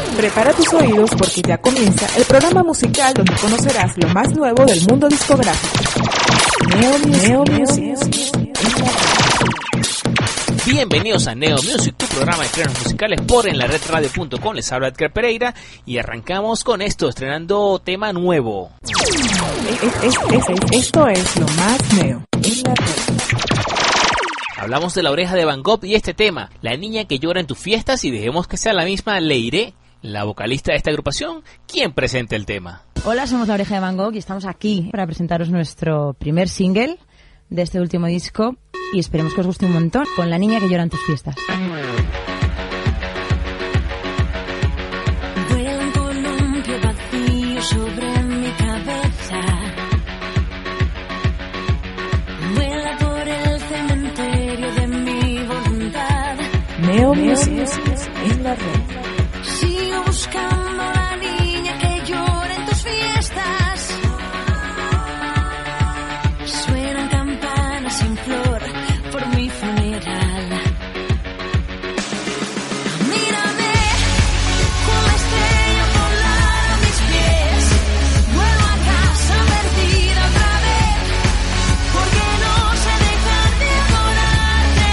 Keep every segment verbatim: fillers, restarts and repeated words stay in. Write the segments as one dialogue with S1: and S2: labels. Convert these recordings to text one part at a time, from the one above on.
S1: Prepara tus oídos porque ya comienza el programa musical donde conocerás lo más nuevo del mundo discográfico. Neo Music. Neo Music.
S2: Bienvenidos a Neo Music, tu programa de estrenos musicales por en la red radio punto com. Les habla Edgar Pereira y arrancamos con esto, estrenando tema nuevo.
S1: Es, es, es, es, esto es lo más neo en la red.
S2: Hablamos de La Oreja de Van Gogh y este tema, La niña que llora en tus fiestas, y dejemos que sea la misma Leiré, la vocalista de esta agrupación, quien presente el tema.
S3: Hola, somos La Oreja de Van Gogh y estamos aquí para presentaros nuestro primer single de este último disco y esperemos que os guste un montón, con La niña que llora en tus fiestas.
S4: Vuela un columpio vacío sobre mi cabeza, vuela por el cementerio de mi voluntad.
S1: Neo Music en la red.
S4: Sigo buscando a la niña que llora en tus fiestas. Suenan campanas sin flor por mi funeral. Mírame con la estrella volar a mis pies. Vuelvo a casa perdida otra vez, porque no sé dejar de adorarte.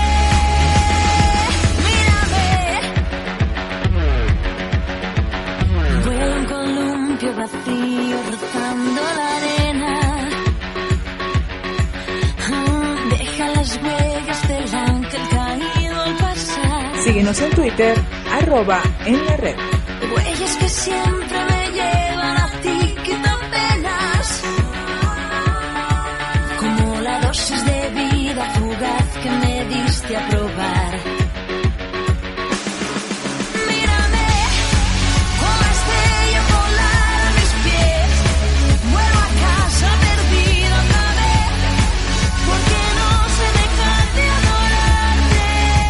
S4: Mírame. Vuelo un columpio vacío rozando la arena. Ah, deja las huellas del ángel caído al pasar.
S1: Síguenos en Twitter, arroba en la red.
S4: Huellas que siempre me llevan a ti, quitan penas, como la dosis de vida fugaz que me diste a probar. Mírame con la estrella volar a mis pies. Vuelvo a casa perdida otra vez, porque no sé dejar de adorarte.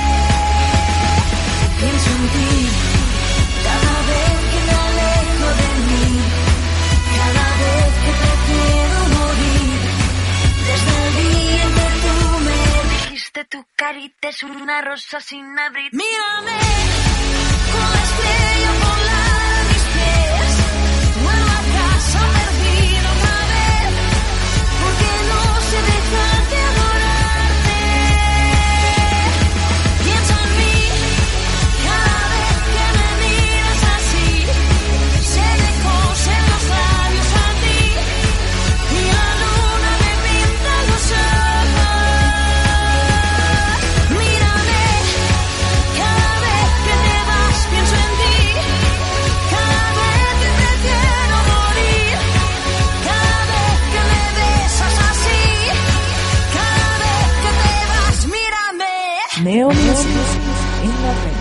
S4: Pienso en ti cada vez que me alejo de mí, cada vez que prefiero morir. Desde el día en que tú me dijiste tu carita es una rosa sin abrir. Mírame con la estrella volar a mis pies. Vuelvo a casa perdida otra vez, porque no sé dejar de adorarte. Piensa en mí cada vez que me miras así. Se me cosen los labios a ti y la luna me pinta los ojos. Mírame cada vez que te vas, pienso en ti. Cada vez que prefiero morir, cada vez que me besas así, cada vez que te vas, mírame.
S1: Neo Music en la red.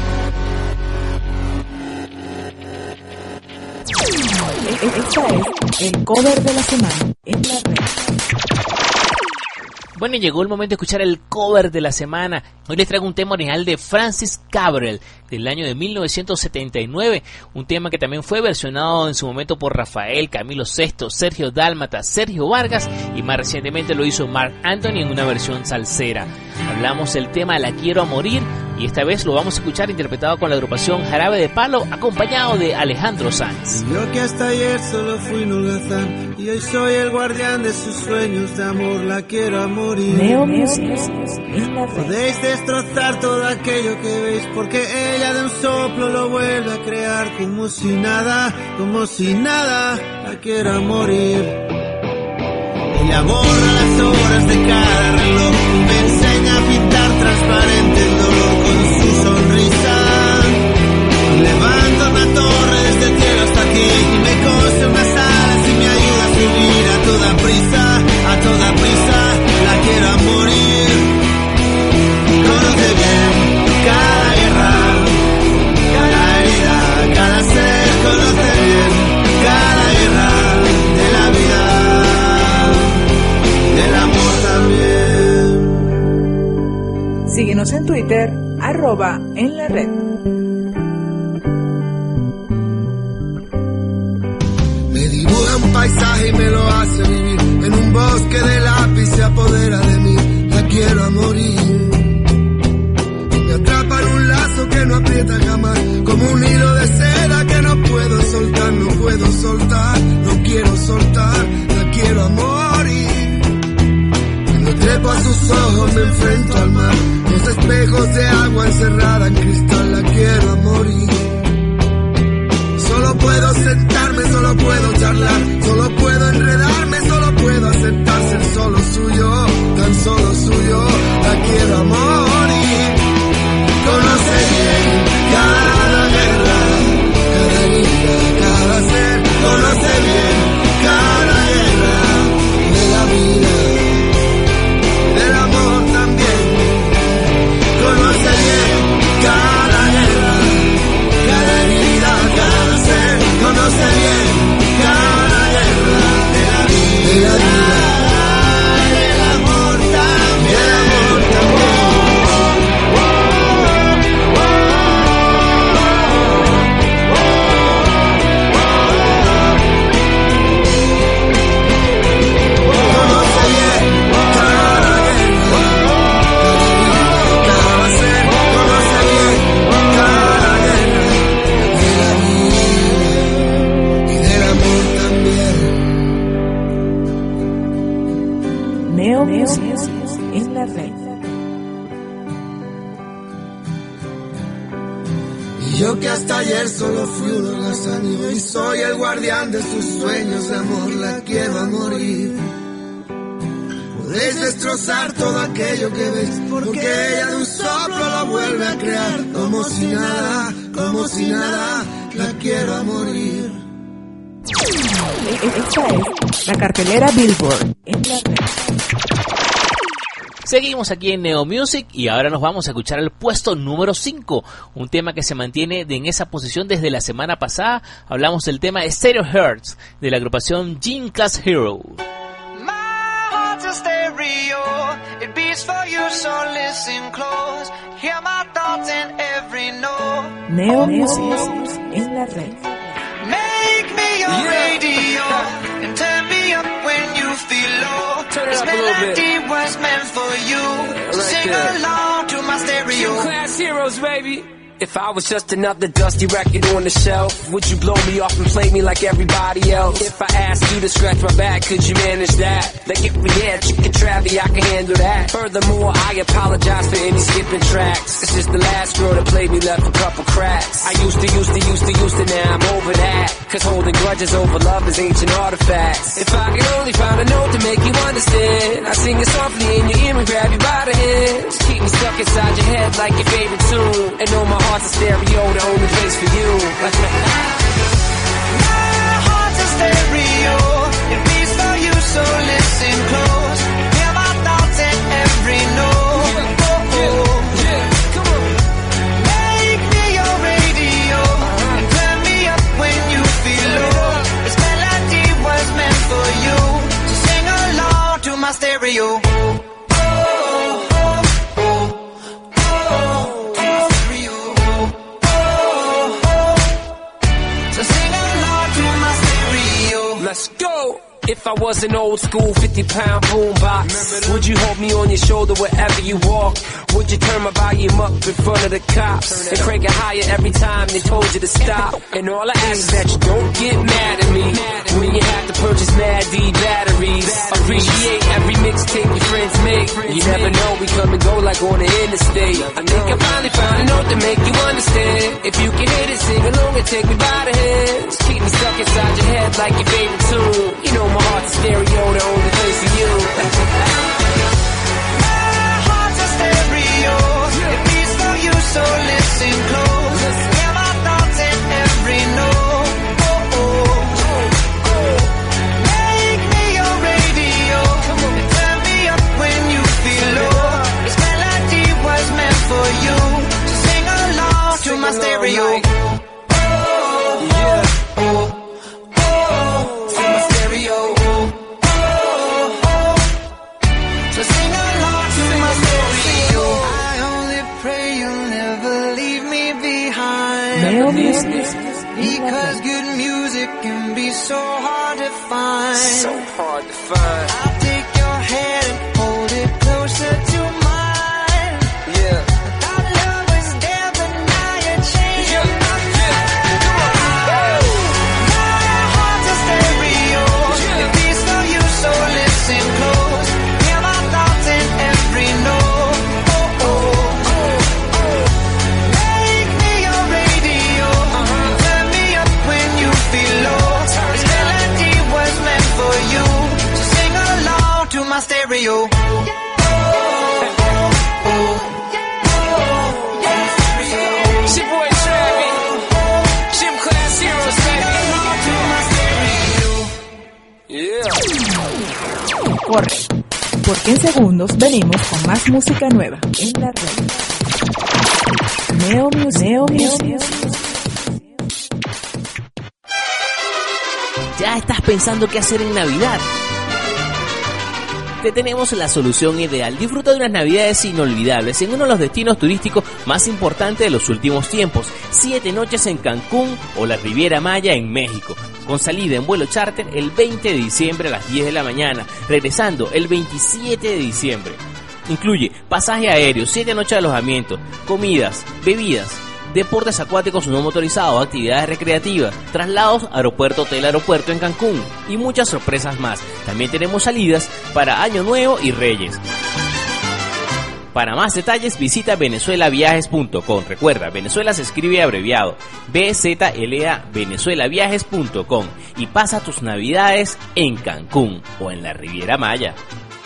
S1: Esta es el cover de la semana en la red.
S2: Bueno, y llegó el momento de escuchar el cover de la semana. Hoy les traigo un tema original de Francis Cabrel del año de mil novecientos setenta y nueve, un tema que también fue versionado en su momento por Rafael, Camilo Sesto, Sergio Dálmata, Sergio Vargas y más recientemente lo hizo Marc Anthony en una versión salsera. Hablamos del tema La quiero a morir y esta vez lo vamos a escuchar interpretado con la agrupación Jarabe de Palo, acompañado de Alejandro Sanz.
S5: Yo que hasta ayer solo fui un holgazán y hoy soy el guardián de sus sueños de amor, la quiero a morir.
S1: Neo Music en la red.
S5: Podéis destrozar todo aquello que veis, porque ella de un soplo lo vuelve a crear, como si nada, como si nada, la quiero a morir. Ella borra las horas de cada reloj y me enseña a pintar transparente el dolor con su sonrisa. Levanto una torre desde el cielo hasta aquí y me cose unas alas y me ayuda a subir a toda prisa, a toda prisa, la quiero a morir. Conoce bien cada guerra, cada herida, cada ser, conoce bien cada guerra de la vida, del amor también.
S1: Síguenos en Twitter, arroba en la red.
S5: Me dibuja un paisaje y me lo hace vivir en un bosque de lápiz, se apodera de mí, la quiero a morir. Y me atrapa en un lazo que no aprieta jamás, como un hilo de seda que hasta ayer solo fui un holgazán y hoy soy el guardián de sus sueños de amor, la quiero a morir. Podéis destrozar todo aquello que veis, porque ella de un soplo lo vuelve a crear, como si nada, como si nada, la quiero a morir.
S1: Esta es la cartelera Billboard en la red.
S2: Seguimos aquí en Neo Music y ahora nos vamos a escuchar el puesto número cinco, un tema que se mantiene en esa posición desde la semana pasada. Hablamos del tema Stereo Hearts de la agrupación Gym Class Hero.
S6: Stereo, it beats for you, so listen close. Hear my thoughts in every note.
S1: Neo Music en la red.
S6: Make me your yeah. radio and turn me up when you feel low. Turn this melody was meant for you.
S7: Yeah, right
S6: so sing
S7: there.
S6: along to my stereo.
S7: Gym Class Heroes, baby. If I was just another dusty record on the shelf, would you blow me off and play me like everybody else? If I asked you to scratch my back, could you manage that? Like if we had chicken travy, I can handle that. Furthermore, I apologize for any skipping tracks. It's just the last girl that played me left a couple cracks. I used to, used to, used to, used to, now I'm over that. Cause holding grudges over love is ancient artifacts. If I could only find a note to make you understand, I sing it softly in your ear and grab you by the hands. Keep me stuck inside your head like your favorite tune. And know my heart's a stereo, the only place for you.
S6: My heart's a stereo, it beats for you, so listen close. Hear my thoughts in every note.
S7: Yeah,
S6: oh, oh.
S7: yeah, come on.
S6: Make me your radio and turn me up when you feel low. This melody was meant for you, so sing along to my stereo.
S7: Let's go! If I was an old school fifty pound boombox, would you hold me on your shoulder wherever you walk? Would you turn my volume up in front of the cops and crank it higher every time they told you to stop? And all I ask is that you don't get mad at me when you have to purchase Mad D batteries. Appreciate every mixtape your friends make. You never know, we come and go like on the interstate. I think I finally found a note to make you understand. If you can hit it, sing along and take me by the hands. Keep me stuck inside your head like your favorite tune. You know my heart's a stereo, the only place for you.
S6: My heart's a stereo, it beats for you, so listen close. Hear my thoughts in every note. Oh, oh, oh. Make me your radio and turn me up when you feel low. This melody was meant for you, so sing along to my stereo.
S1: Neo Music.
S6: Because good music can be so hard to find.
S7: So hard to find.
S6: I'll take your hand and hold it closer to mine.
S7: Yeah.
S6: Our love was there, but now you're changing
S7: Yeah.
S6: my mind. My heart's a stereo, it beats for you, so listen close. Hear my thoughts in every note. Oh, oh, oh, oh. Make me your radio, turn me up when you feel low. This melody was meant for you, so sing along to my stereo.
S7: It's your boy Travis. Gym Class Heroes, baby. Yeah.
S1: Corre, porque en segundos venimos con más música nueva en la red. Neo Music. Neo Music.
S2: ¿Ya estás pensando qué hacer en Navidad? Te tenemos la solución ideal. Disfruta de unas navidades inolvidables en uno de los destinos turísticos más importantes de los últimos tiempos. Siete noches en Cancún o la Riviera Maya en México, con salida en vuelo charter el veinte de diciembre a las diez de la mañana, regresando el veintisiete de diciembre. Incluye pasaje aéreo, siete noches de alojamiento, comidas, bebidas, deportes acuáticos no motorizados, actividades recreativas, traslados aeropuerto, hotel, aeropuerto en Cancún y muchas sorpresas más. También tenemos salidas para Año Nuevo y Reyes. Para más detalles visita venezuela viajes punto com. Recuerda, Venezuela se escribe abreviado B Z L A, venezuela viajes punto com, y pasa tus navidades en Cancún o en la Riviera Maya.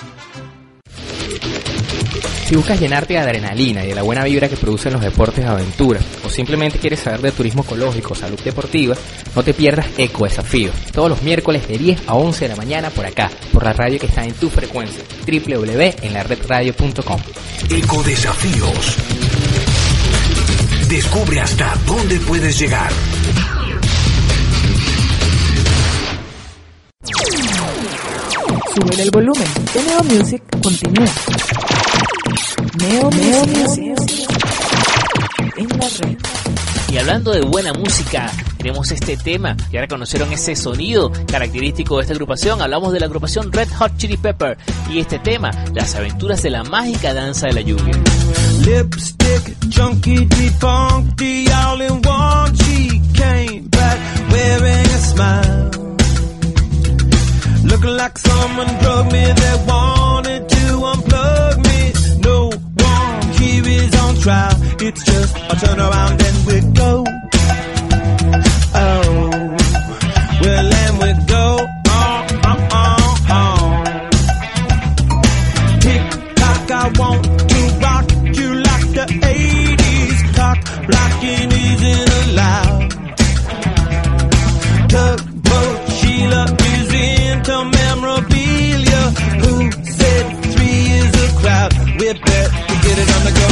S8: Si buscas llenarte de adrenalina y de la buena vibra que producen los deportes de aventura, o simplemente quieres saber de turismo ecológico o salud deportiva, no te pierdas Eco Desafío, todos los miércoles de diez a once de la mañana por acá, por la radio que está en tu frecuencia, doble u doble u doble u punto en la red radio punto com.
S9: Eco Desafíos. Descubre hasta dónde puedes llegar.
S1: Sube el volumen. Neo Music continúa. Neo, Neo Music en la red.
S2: Y hablando de buena música, tenemos este tema. Ya reconocieron ese sonido característico de esta agrupación. Hablamos de la agrupación Red Hot Chili Pepper y este tema, Las aventuras de la mágica danza de la lluvia.
S5: Lipstick, junkie, defunky, all in one. She came back wearing a smile, looking like someone drugged me that wanted to unplug me. No one here is on trial. It's just a turn around and we go. Oh, well, and we go. Oh, oh, oh, oh. Tick tock, I want to rock you like the eighties. Cock blocking isn't allowed. Tugboat Sheila is into memorabilia. Who said three is a crowd? We bet we get it on the go.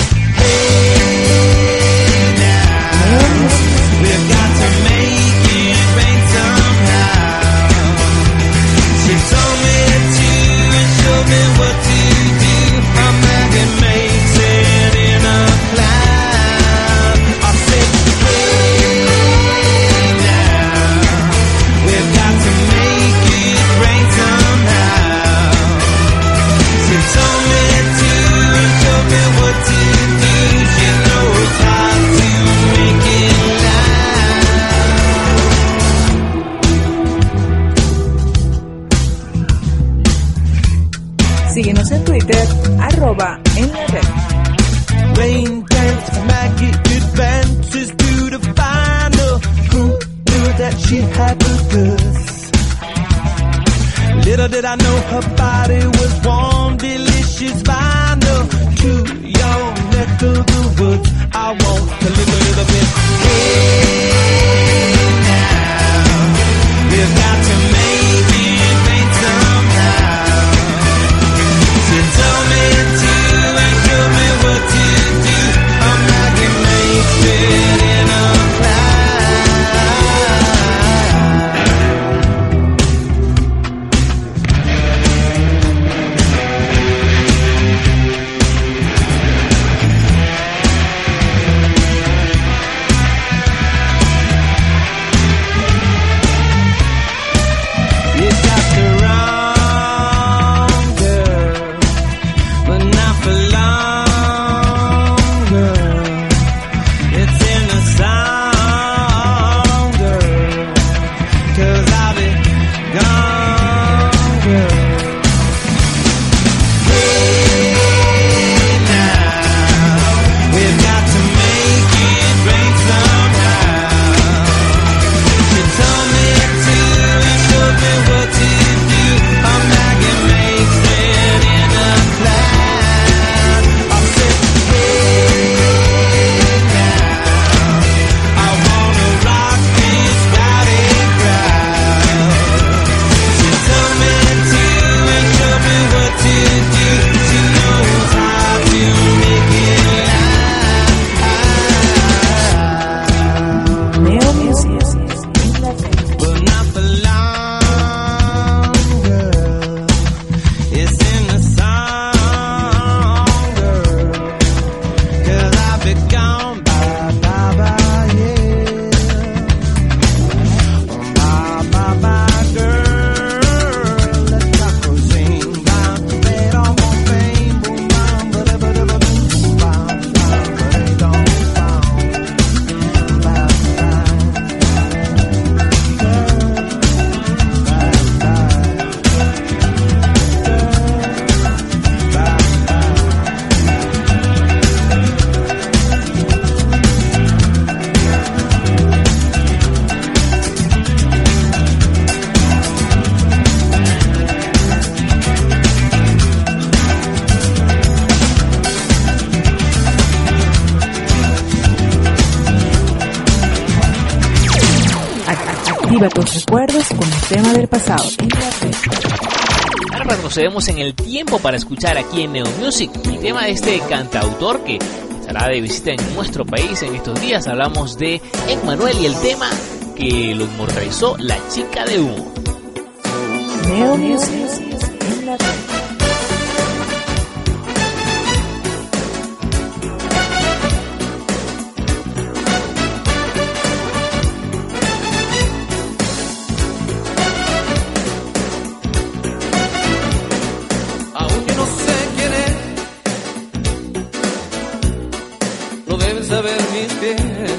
S5: Hey, now we've got to make it rain somehow. She told me to and showed me what to do. A magnet makes it in a cloud. I said, hey, now we've got to make it rain somehow. She told me to and showed me what to do. She knows how to make it loud.
S1: Síguenos en Twitter, arroba en la red.
S5: Rain dance, Maggie advances to the final. Who knew that she had the goods? Little did I know her body was warm, delicious, vinyl. To your neck of the woods, I want to live a little bit. Hey, now we've got to make it rain somehow. She told me to and showed me what to do. A magnet makes it in a cloud.
S1: Activa tus recuerdos con el tema del pasado en la red.
S2: Ahora retrocedemos en el tiempo para escuchar aquí en Neo Music el tema de este cantautor que estará de visita en nuestro país en estos días. Hablamos de Emmanuel y el tema que lo inmortalizó, La Chica de Humo.
S1: Neo Music en la red.
S10: Aunque no sé quién es, lo deben saber mis pies.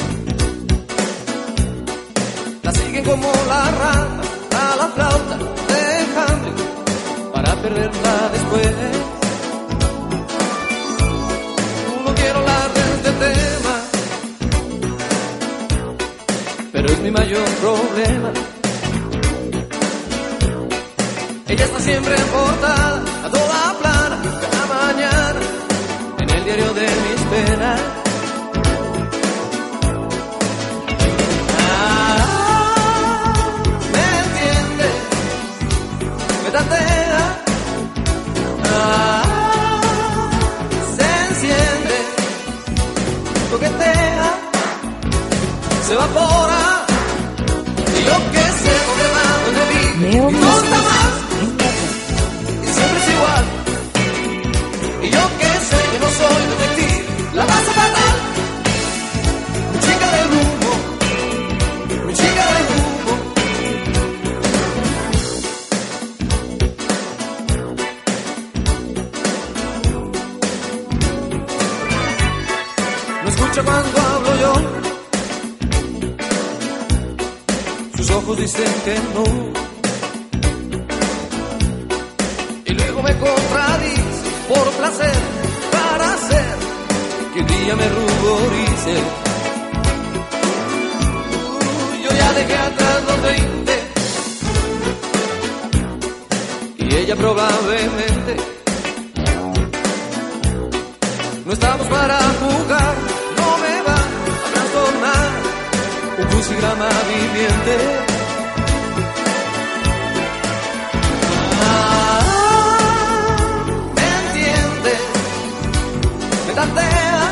S10: La siguen como la rata a la flauta de Hamlet para perderla después. No quiero hablar de este tema, pero es mi mayor problema. Ella está siempre en portada, a toda plana, cada mañana, en el diario de mis penas. Ah, me entiende, me tantea, ah, se enciende, coquetea, se evapora, y yo que sé dónde va, dónde vive,
S1: Neo
S10: y no
S1: Music
S10: está más.
S1: en la red.
S10: Y siempre es igual. Y yo que sé que no soy detective, la paso fatal. Mi chica del humo, mi chica del humo. No escucha cuando hablo yo. Sus ojos dicen que no. Y luego me contradice por placer, para hacer que un día me ruborice. Uh, yo ya dejé atrás los veinte y ella probablemente. No estamos para jugar, no me va a transformar un crucigrama viviente. Me tantea,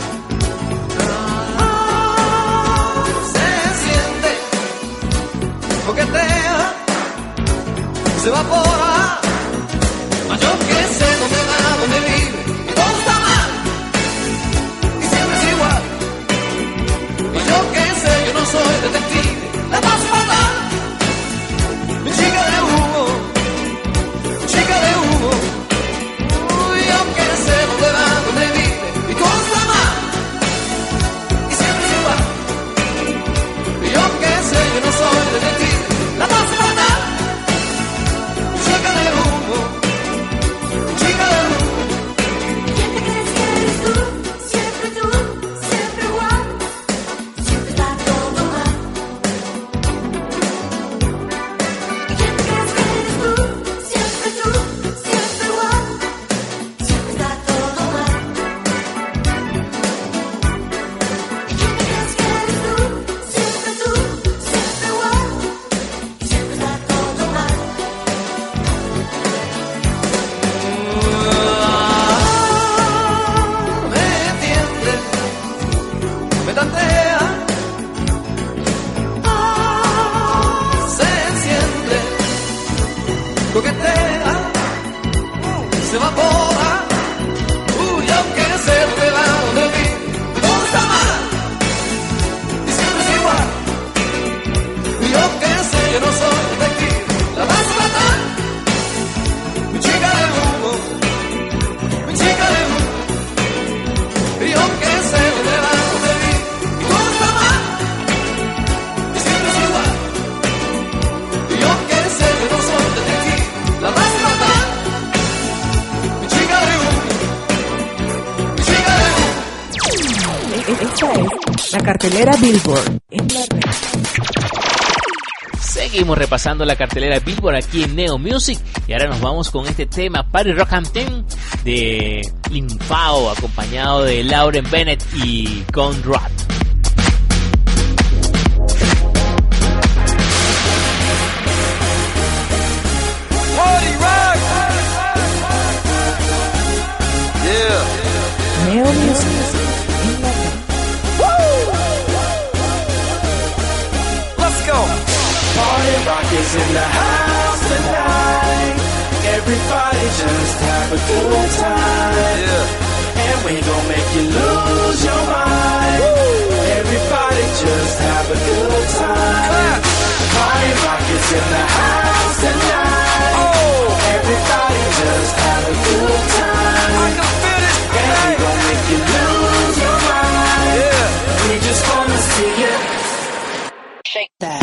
S10: ah, se siente, coquetea, se evapora, mas yo que sé dónde va, dónde vive, y todo está mal, y siempre es igual, y yo que sé, yo no soy detective, la paso fatal, mi chica de humo, mi chica de humo. Uy, yo que sé dónde va, dónde vive, y todo está mal, y siempre es igual. Y yo que sé, yo no soy detective, la paso fatal. Mi chica de humo, mi chica de humo.
S4: ¿Quién te crees que eres tú? Siempre tú, siempre igual. Siempre está todo mal. ¿Quién te crees que eres tú? Siempre tú, siempre igual. Siempre está todo mal. ¿Quién te crees que eres tú? Siempre tú, siempre igual. Siempre está todo mal.
S10: Me entiende, me tantea, ah, se enciende, coquetea, se evapora. Uy, aunque sé dónde va, dónde vive, todo está mal, y siempre es igual. Y yo que sé, yo no soy detective, la vas a matar. Mi chica de humo, mi chica de humo. Y yo que sé dónde va, dónde vive, y todo está mal, y siempre es igual. Y yo que sé, yo no soy detective, la vas a matar. Mi chica de humo, mi chica de humo.
S1: Esta es la cartelera Billboard en la red.
S2: Seguimos repasando la cartelera Billboard aquí en Neo Music y ahora nos vamos con este tema Party Rock Anthem de Infao acompañado de Lauren Bennett y Conrad.
S10: rock is in the house tonight. Everybody just have a good time. Yeah. And we gon' make you lose your mind. Woo. Everybody just have a good time. Party rock is in the house tonight. Oh. Everybody just have a good time. I can feel it. And we gon' make you lose your mind. Yeah. We just wanna see you shake that.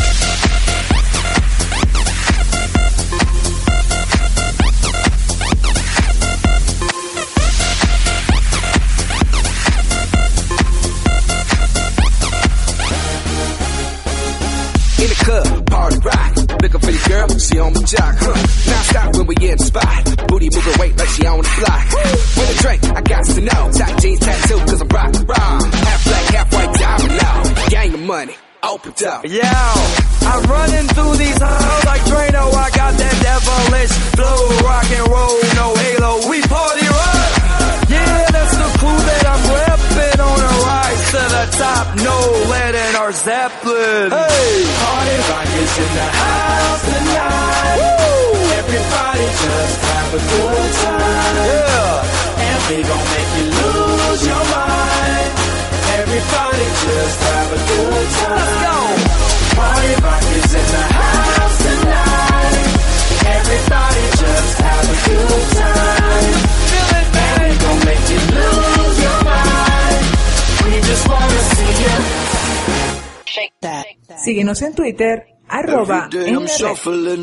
S11: In the club, party rock. Looking for your girl, she on my jock, huh? Now stop when we in the spot. Booty moving weight like she on the block. With a drink, I got to know. Tight jeans, tattoo, cause I'm rock, rock. Half black, half white, diamond now. Gang of money, open up.
S10: Yo, I'm running through these halls like Drano. I got that devilish flow, rock and roll, no halo. We party rock. Yeah, that's the clue that I'm repping on a rise to the top. No lead in our Zeppelin. Hey, party rock is in the house tonight. Woo! Everybody just have a good time. Yeah, and we gon' make you lose your mind. Everybody just have a good time. Let's go. Party rock is in the house tonight. Everybody just have a good time. Feel it, man. And we gon' make you lose your mind. We just wanna see you shake that.
S1: Síguenos en Twitter, arroba en la red.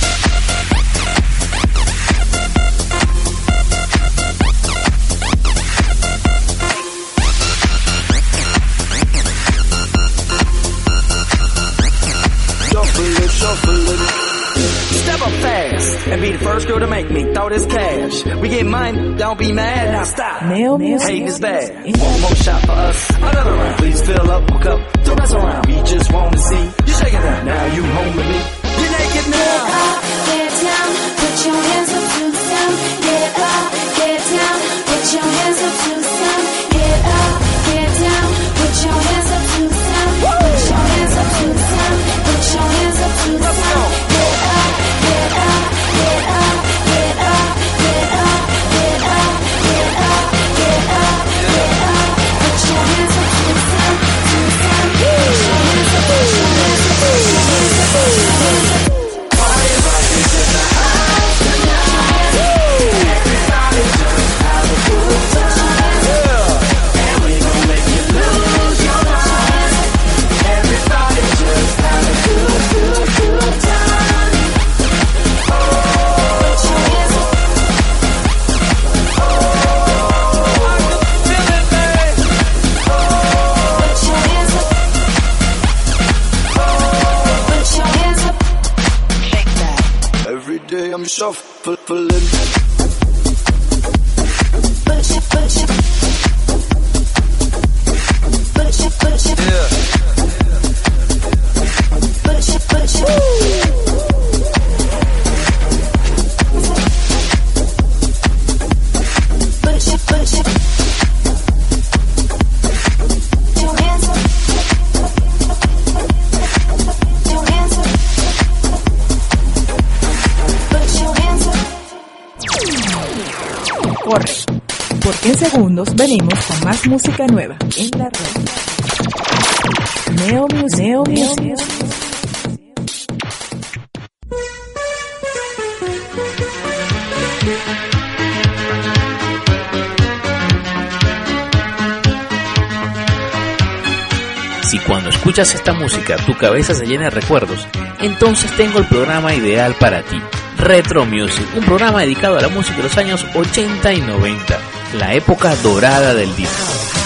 S10: Step up fast and be the first girl to make me throw this cash. We get mine, don't be mad, now stop.
S1: Neo Music.
S10: Hating is bad. One more shot for us, another round. Please fill up a cup, don't mess around. We just wanna see you shaking that. Now you home with me. You're naked now.
S4: Get up, get down, put your hands up to the sound. Get up, get down, put your hands up to the sound. Get up, get down, put your hands up to the sound. Put your hands up to the sound. Put your hands up to the sound. Get up, get up, get up, get up, get up, get up, get up, get up, get up. Put your hands up to the sound, to the sound. Put your hands up, put your hands up, put your hands up, put your hands up.
S10: Party rock is in the house tonight. Everybody just have a good time. Yeah. And we gon' make you lose your mind. Everybody just have a good, good, good time. Oh, put your hands up. Oh, I can feel it, babe. Oh,
S4: Put your hands up. Oh, put your hands up. Shake that.
S11: Every day I'm shuffling.
S4: Put your, put your, put your, put your, put your,
S11: Yeah.
S4: put your, put your. Put your, put your. Put your hands up. Put your hands up. Put your hands up.
S1: Corre, porque en segundos venimos con más música nueva en la red. Neo Music. Neo Music.
S2: Si cuando escuchas esta música tu cabeza se llena de recuerdos, entonces tengo el programa ideal para ti. Retro Music, un programa dedicado a la música de los años ochenta y noventa, la época dorada del disco.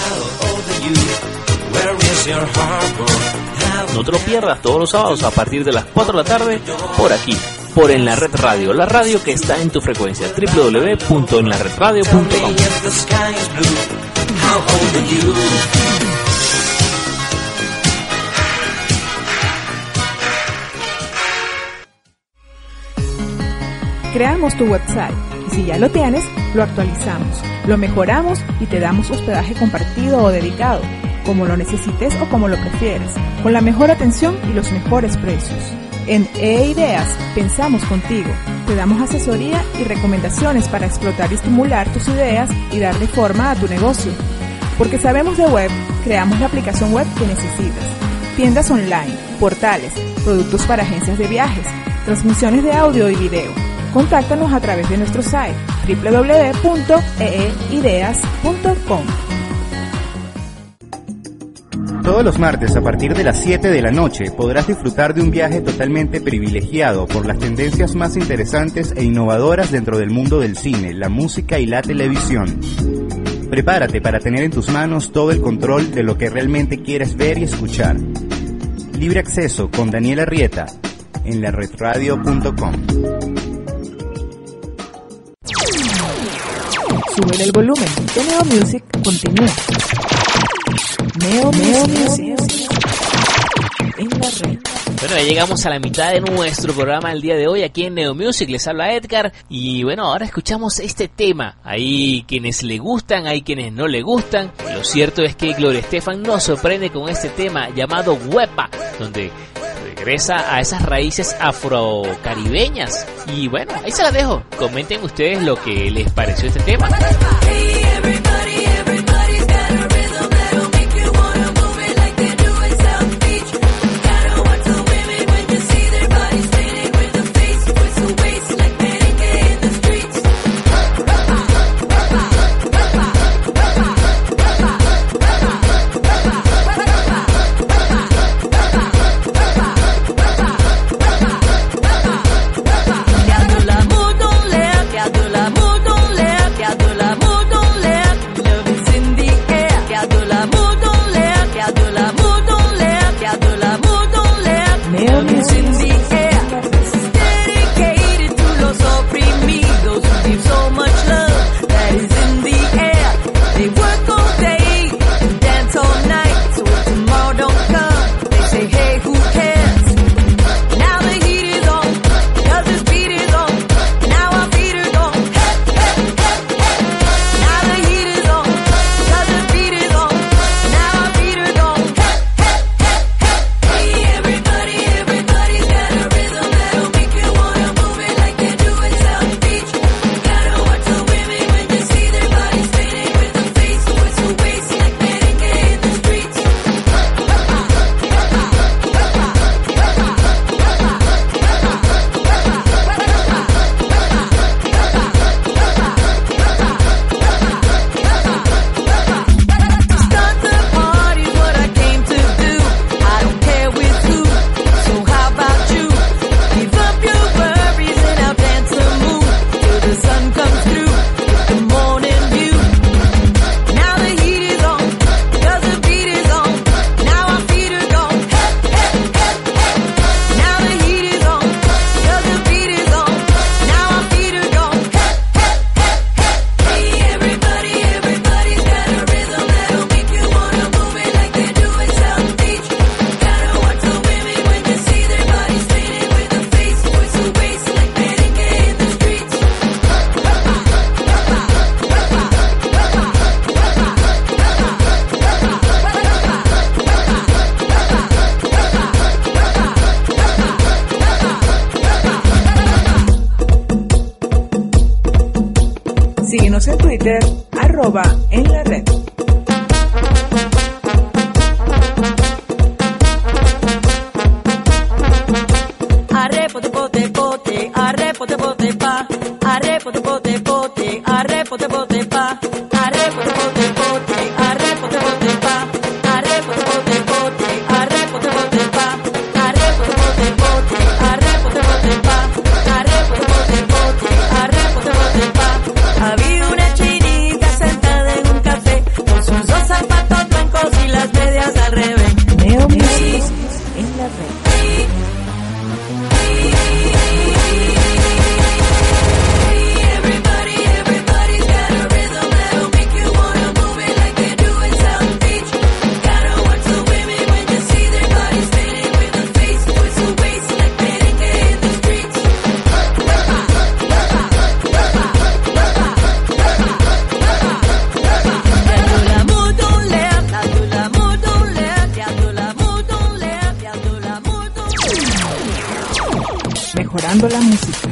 S2: No te lo pierdas todos los sábados a partir de las cuatro de la tarde, por aquí, por En la Red Radio, la radio que está en tu frecuencia, doble u doble u doble u punto en la red radio punto com.
S1: Creamos tu website y si ya lo tienes, lo actualizamos, lo mejoramos y te damos hospedaje compartido o dedicado, como lo necesites o como lo prefieres, con la mejor atención y los mejores precios. En E-Ideas pensamos contigo. Te damos asesoría y recomendaciones para explotar y estimular tus ideas y darle forma a tu negocio. Porque sabemos de web, creamos la aplicación web que necesitas. Tiendas online, portales, productos para agencias de viajes, transmisiones de audio y video. Contáctanos a través de nuestro site doble u doble u doble u punto e e ideas punto com.
S12: Todos los martes a partir de las siete de la noche podrás disfrutar de un viaje totalmente privilegiado por las tendencias más interesantes e innovadoras dentro del mundo del cine, la música y la televisión. Prepárate para tener en tus manos todo el control de lo que realmente quieres ver y escuchar. Libre acceso con Daniel Arrieta en la red radio punto com.
S1: Sube el volumen, que Neo Music continúa. Neo, Neo Music en la red.
S2: Bueno, ya llegamos a la mitad de nuestro programa el día de hoy aquí en Neo Music. Les habla Edgar y bueno, ahora escuchamos este tema. Hay quienes le gustan, hay quienes no le gustan. Lo cierto es que Gloria Estefan nos sorprende con este tema llamado Huepa, donde regresa a esas raíces afrocaribeñas. Y bueno, ahí se las dejo. Comenten ustedes lo que les pareció este tema.
S1: Síguenos en Twitter, arroba en la red.
S4: Arre pote pote pote, arre pote pote pa, arre pote pote pote, arre pote pote pa, arre pote pote pote, arre pote pote pa, arre pote pote pote, arre pote pote pa, arre pote pote pote, arre pote pote pa, arre pote pote pote, arre pote pote pa. Había una chinita sentada en un café con sus dos zapatos blancos y las medias al revés.
S1: Neo Music en la red. mejorando la música.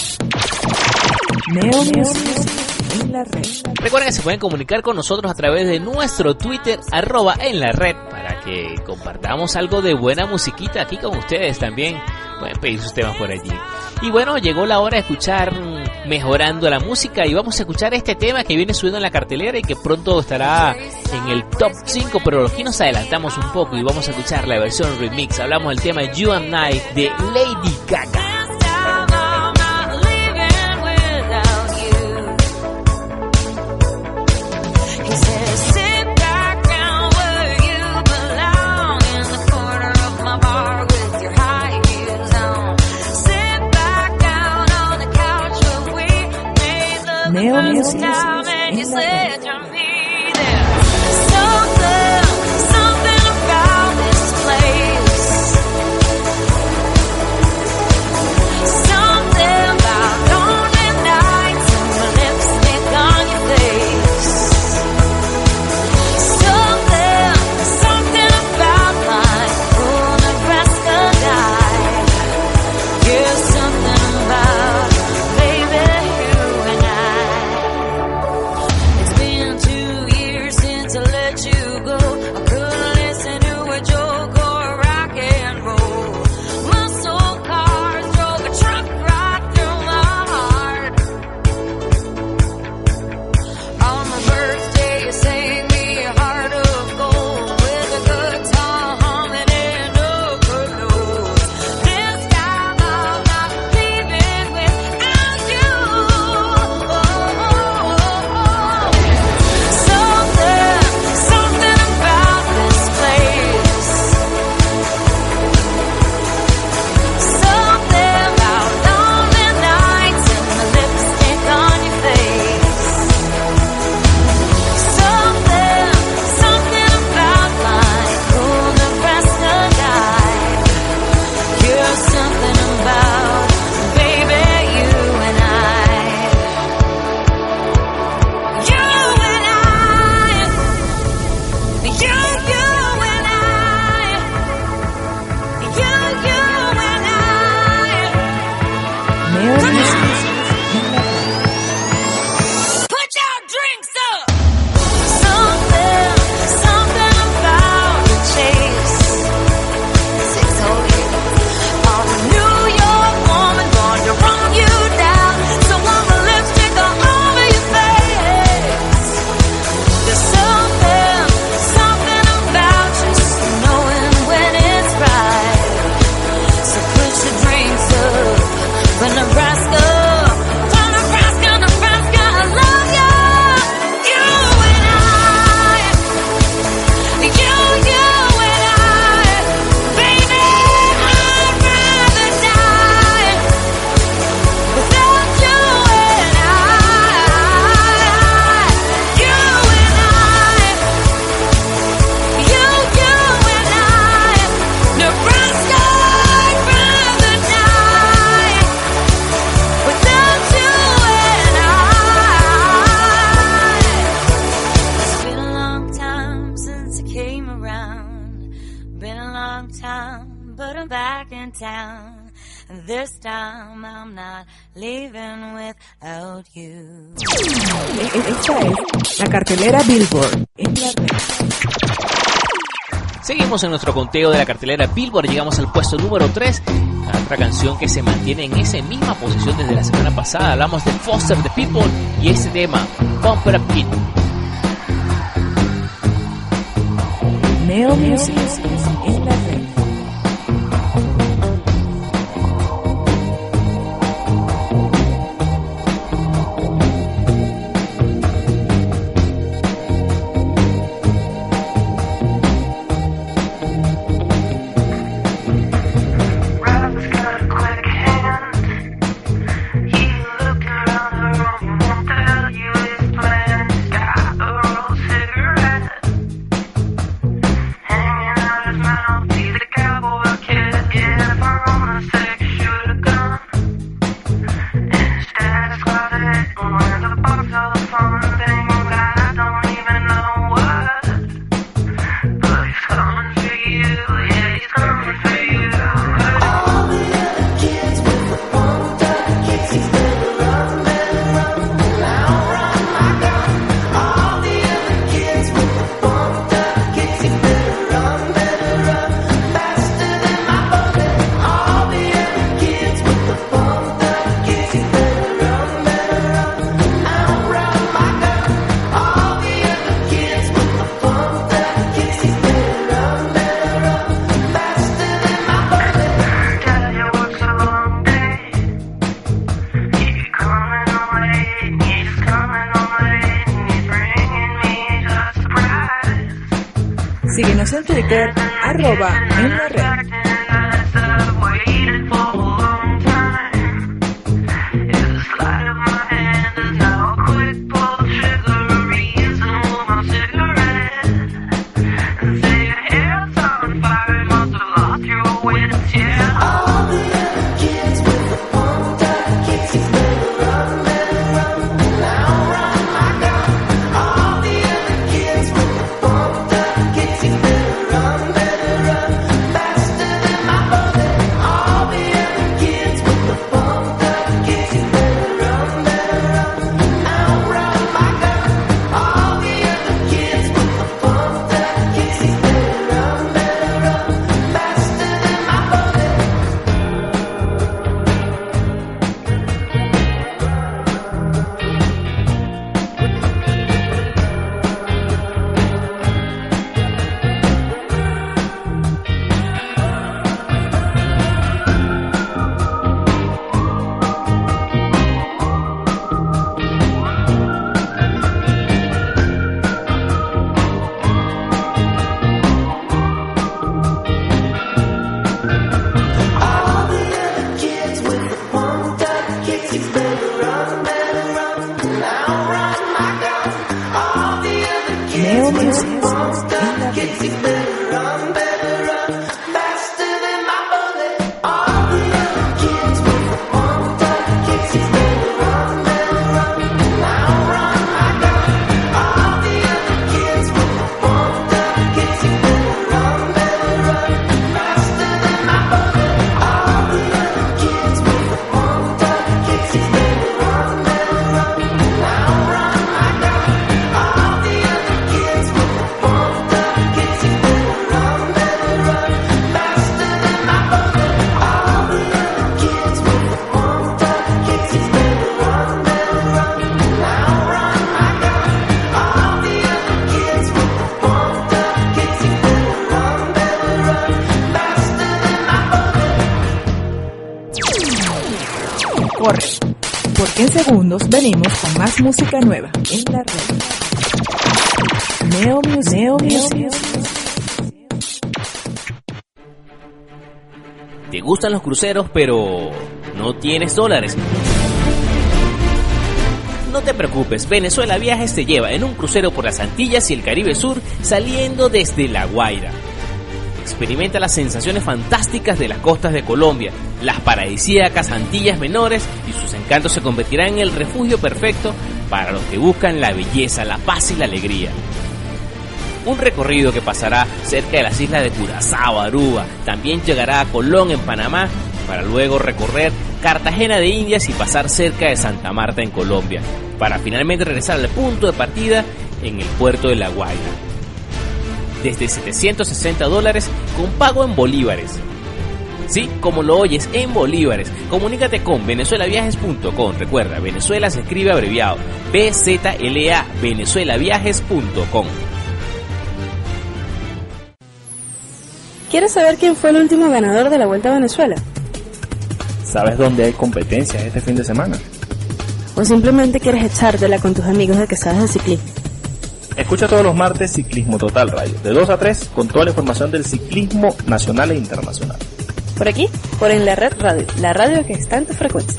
S1: Neo Music en la red.
S2: Recuerden que se pueden comunicar con nosotros a través de nuestro Twitter, arroba en la red, para que compartamos algo de buena musiquita aquí con ustedes también. Pueden pedir sus temas por allí. Y bueno, llegó la hora de escuchar Mejorando la Música, y vamos a escuchar este tema que viene subiendo en la cartelera y que pronto estará en el top cinco, pero aquí nos adelantamos un poco y vamos a escuchar la versión remix. Hablamos del tema You and I de Lady Gaga.
S1: Neo Music en la red.
S4: This time I'm not leaving without you.
S1: Esta es la cartelera Billboard en la red.
S2: Seguimos en nuestro conteo de la cartelera Billboard, llegamos al puesto número tres, otra canción que se mantiene en esa misma posición desde la semana pasada. Hablamos de Foster the People y este tema, Pump It Up Kid.
S1: Neo Music en la red.
S4: Hanging out his mouthpiece.
S1: Síguenos en Twitter, arroba en la red. Corre, porque en segundos venimos con más música nueva en la red. Neo Music. Neo Music.
S2: ¿Te gustan los cruceros pero no tienes dólares? No te preocupes, Venezuela Viajes te lleva en un crucero por las Antillas y el Caribe Sur saliendo desde La Guaira. Experimenta las sensaciones fantásticas de las costas de Colombia, las paradisíacas Antillas Menores, y sus encantos se convertirán en el refugio perfecto para los que buscan la belleza, la paz y la alegría. Un recorrido que pasará cerca de las islas de Curazao, Aruba, también llegará a Colón en Panamá, para luego recorrer Cartagena de Indias y pasar cerca de Santa Marta en Colombia, para finalmente regresar al punto de partida en el puerto de La Guaira. Desde setecientos sesenta dólares con pago en bolívares. Sí, como lo oyes, en bolívares. Comunícate con venezuela viajes punto com. Recuerda, Venezuela se escribe abreviado B Z L A, venezuela viajes punto com.
S13: ¿Quieres saber quién fue el último ganador de la Vuelta a Venezuela?
S14: ¿Sabes dónde hay competencias este fin de semana?
S13: ¿O simplemente quieres echártela con tus amigos de que sabes de ciclismo?
S14: Escucha todos los martes Ciclismo Total Radio, de dos a tres, con toda la información del ciclismo nacional e internacional.
S13: Por aquí, por En la Red Radio, la radio que está en tu frecuencia.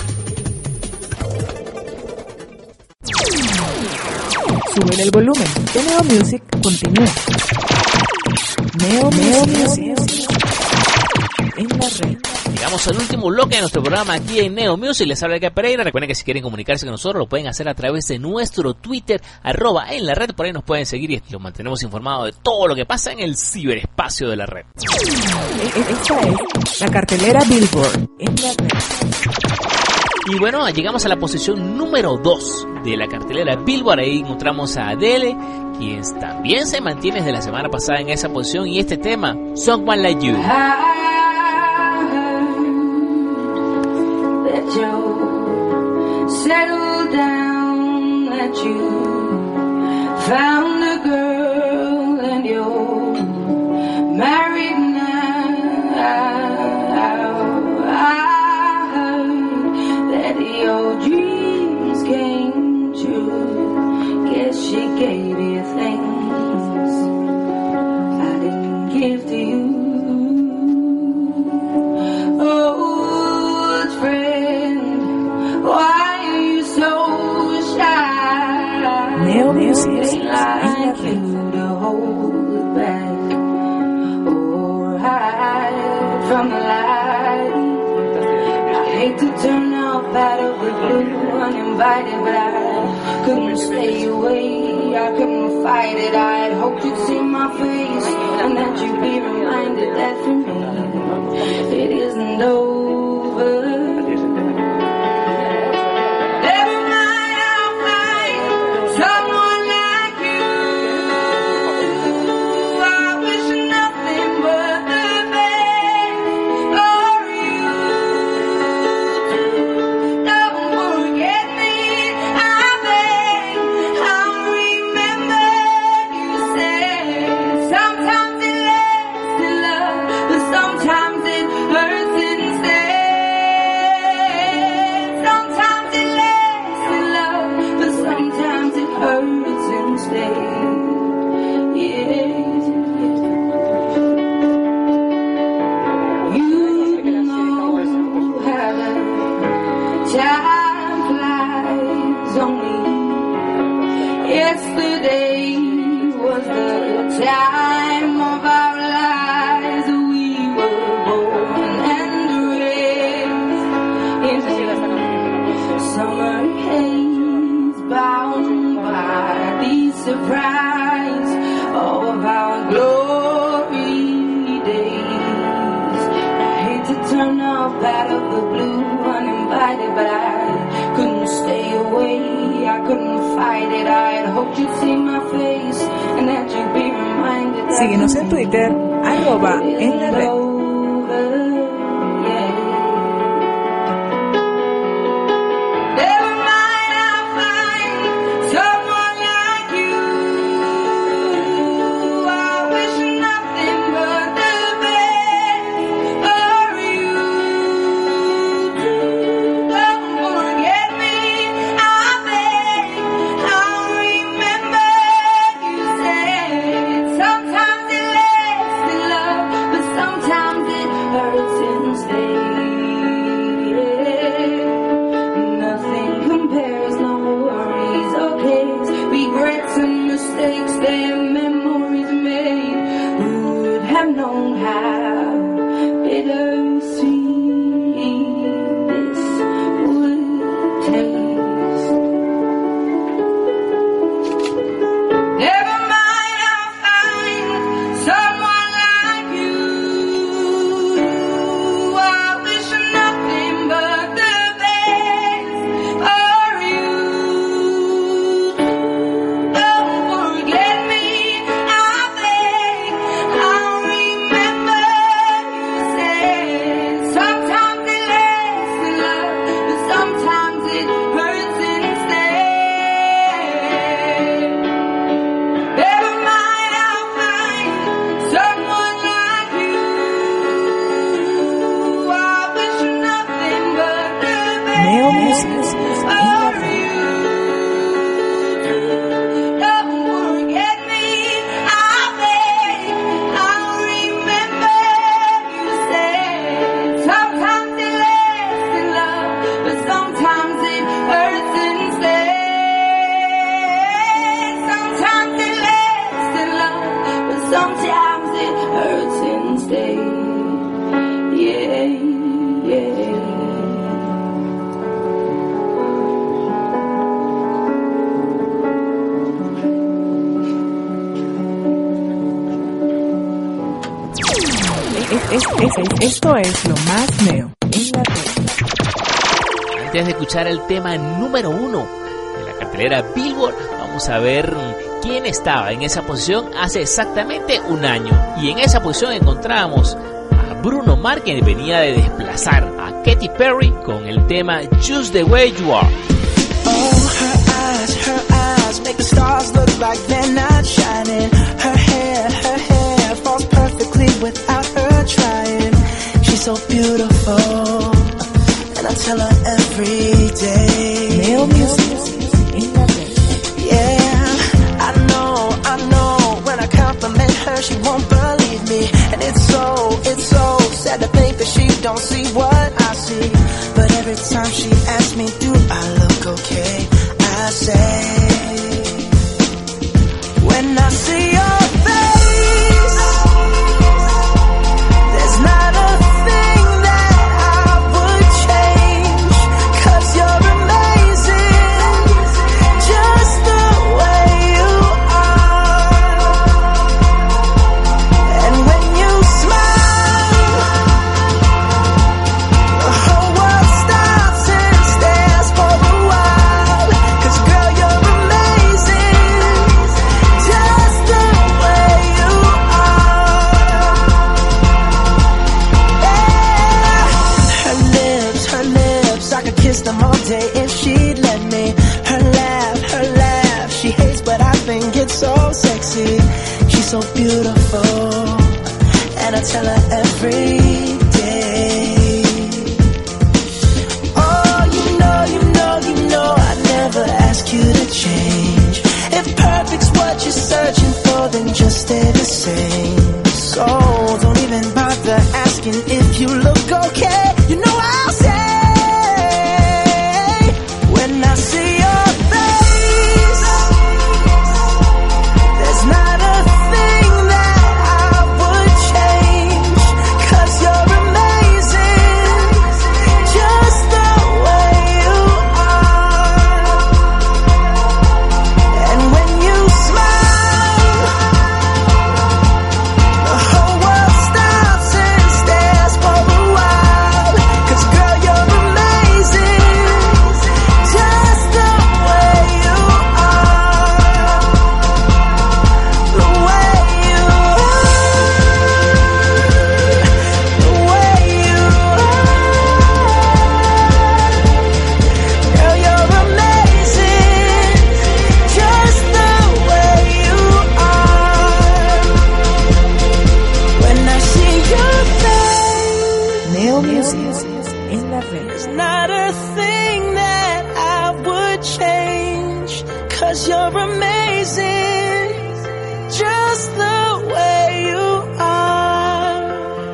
S1: Sube el volumen, que Neo Music continúa. Neo, Neo Music en la red.
S2: Llegamos al último bloque de nuestro programa aquí en Neo Music. Les habla Edgar Pereira. Recuerden que si quieren comunicarse con nosotros lo pueden hacer a través de nuestro Twitter, arroba en la red. Por ahí nos pueden seguir y los mantenemos informados de todo lo que pasa en el ciberespacio de la red.
S1: Esta es la cartelera Billboard en la red.
S2: Y bueno, llegamos a la posición número dos de la cartelera Billboard. Ahí encontramos a Adele, quien también se mantiene desde la semana pasada en esa posición, y este tema, Someone Like You.
S4: That you settled down, that you found a girl and you're married now. I heard that your dreams came true. Guess she gave you things I didn't
S1: Music en la red.
S15: From the light, I hate to turn off out of the blue uninvited, but I couldn't stay away, I couldn't fight it. I'd hoped you'd see my face and that you'd be reminded that for me it isn't over. Never mind, I'll find someone like you. I wish nothing but the best for you. Don't forget me, I beg. I'll remember you said sometimes it lasts in love, but sometimes it hurts instead. Sometimes it lasts in love, but sometimes it hurts instead. Yeah. You know how the time flies on me. Yesterday was the time of our lives. We were born and raised in summer haze, bound by the surprise of our glory days. I hate to turn off out of the blue uninvited, but I couldn't stay away, I couldn't fight it. I'd hoped you'd see my face and that you'd be reminded that
S1: Síguenos en Twitter, arroba en la red.
S15: Never mind, I'll find someone like you. I wish nothing but the best for you. Don't forget me, I beg. I'll remember you said sometimes it lasts in love, but sometimes it hurts instead. Nothing compares, no worries or cares, regrets and mistakes their memories made. Who would have known how bittersweet this would taste? Never mind, I'll find someone like you. I wish nothing but the best for you. Don't forget me, I beg. I'll remember you said sometimes it lasts in love, but sometimes it hurts instead. Never mind, I'll find someone like you. I wish nothing but the best
S1: Neo Music en la
S15: for
S1: red.
S15: you. Don't forget me, I beg. I'll remember you said sometimes it lasts in love, but sometimes it hurts instead. Sometimes it lasts in love, but sometimes it hurts instead. Yeah, yeah.
S1: Es- es- es- esto es lo más neo en la red.
S2: Antes de escuchar el tema número uno de la cartelera Billboard, vamos a ver quién estaba en esa posición hace exactamente un año. Y en esa posición encontramos a Bruno Mars, quien venía de desplazar a Katy Perry con el tema Just the Way You Are.
S10: Oh, her eyes, her eyes make the stars look like they're not shining. Her hair, her hair falls perfectly without her trying. She's so beautiful, and I tell her every day.
S1: Neo Music en la red.
S10: Yeah, I know, I know. When I compliment her, she won't believe me, and it's so, it's so sad to think that she don't see what I see. But every time she asks me, do I look okay? I say,
S6: When I see your face, there's not a thing that I would change, 'cause you're amazing, just the way you are. And when you smile, the whole world stops and stares for a while, 'cause girl, you're amazing, just the way you are. Yeah. Her lips, her lips, I could kiss them all day if she'd let me. Her laugh, her laugh, she hates but I think it's so sexy. She's so beautiful, and I tell her every day. Oh, you know, you know, you know I'd never ask you to change. If perfect's what you're searching for, then just stay the same. So don't even bother asking if you look okay. You know I'll say, when I see your face, there's not a thing that I would change, 'cause you're amazing, just the way you are. And when you smile, the whole world stops and stares for a while, 'cause girl, you're amazing, just the way you are. The way you are, the way you are. Girl, you're amazing, just the way you are. When I see your face,
S1: Neo Music en la red.
S6: there's not a thing that I would change, 'cause you're amazing, just the way you are.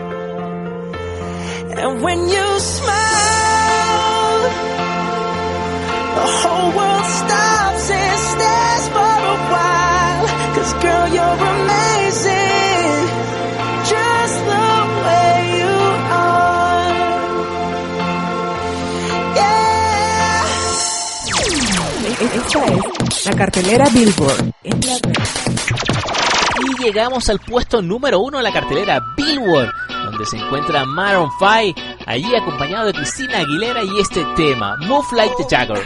S6: And when you smile, the whole world stops and stares for a while, 'cause girl, you're amazing, just the way you are. Yeah.
S1: Esta es la cartelera Billboard en la red.
S2: Y llegamos al puesto número uno de la cartelera Billboard, donde se encuentra Maroon five, allí acompañado de Cristina Aguilera y este tema, Move Like the Jagger.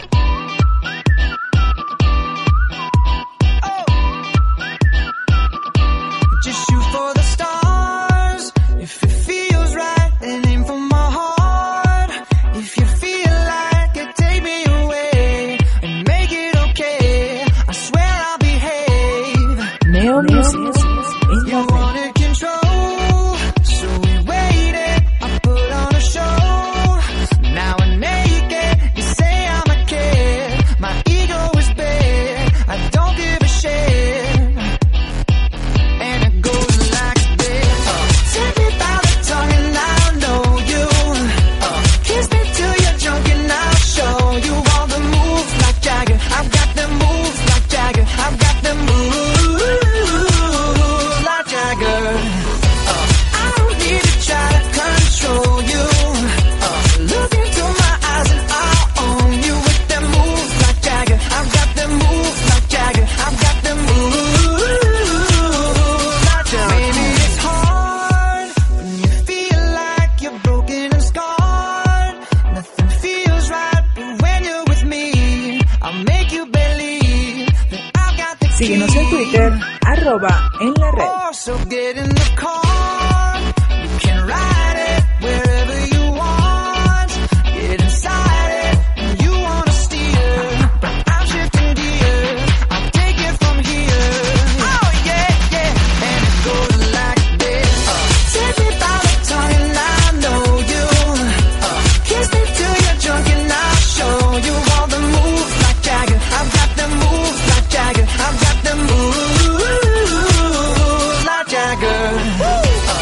S6: Just shoot for the stars. If it feels right, then aim for my heart. If you feel like it, take me away and make it okay. I swear I'll behave.
S1: Neo Music en la
S6: You
S1: red.
S6: wanted control, so we waited. I put on a show. Now I'm naked. You say I'm a kid. My ego is big. I don't give a shit. And it goes like this. Uh, take me by the tongue and I'll know you. Uh, kiss me till you're drunk and I'll show you all the moves like Jagger. I've got the moves like Jagger. I've got the moves like Jagger. Uh, I don't need to try to control you. Uh, look into my eyes and I'll own you with them moves like Jagger. I've got them moves like Jagger. I've got them moves like Jagger. Maybe it's hard when you feel like you're broken and scarred. Nothing feels right, but when you're with me, I'll make you believe that I've got the
S1: Síguenos en Twitter, arroba en la red.
S6: Oh, so get in the car. You can ride it wherever you want. Get inside it and you wanna steer. But I'm shifting gears. I'll take it from here. Oh yeah, yeah. And it goes like this. Uh, take me by the tongue and I know you. Uh, kiss me till you're drunk and I'll show you all the moves like Jagger. I've got the moves like Jagger. I've got the moves like Jagger. Woo!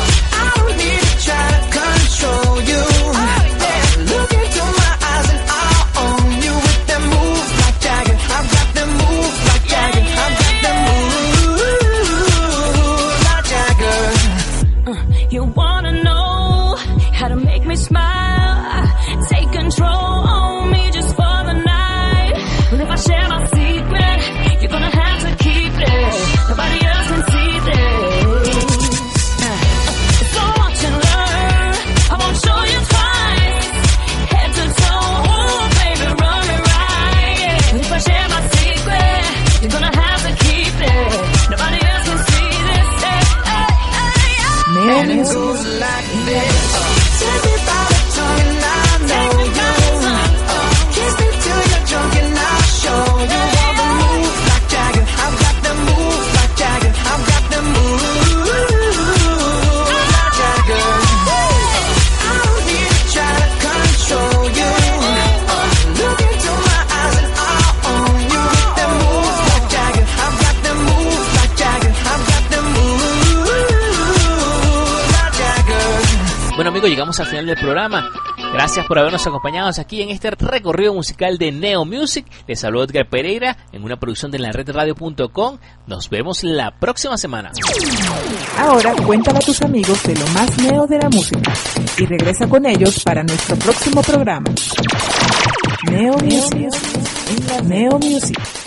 S2: amigos, llegamos al final del programa. Gracias por habernos acompañado aquí en este recorrido musical de Neo Music. Les habló Edgar Pereira en una producción de la red radio punto com. Nos vemos la próxima semana.
S1: Ahora cuéntale a tus amigos de lo más neo de la música y regresa con ellos para nuestro próximo programa. Neo Music. Neo Music.